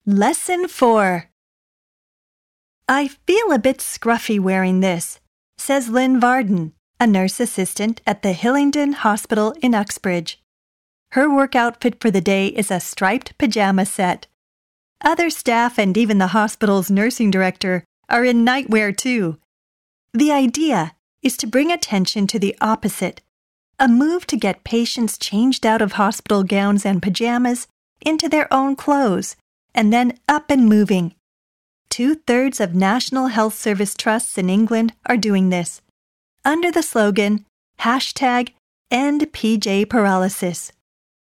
Lesson 4. I feel a bit scruffy wearing this, says Lynn Varden, a nurse assistant at the Hillingdon Hospital in Uxbridge. Her work outfit for the day is a striped pajama set. Other staff and even the hospital's nursing director are in nightwear too. The idea is to bring attention to the opposite, a move to get patients changed out of hospital gowns and pajamas into their own clothes, and then up and moving. 2/3 of National Health Service trusts in England are doing this, under the slogan #EndPJParalysis.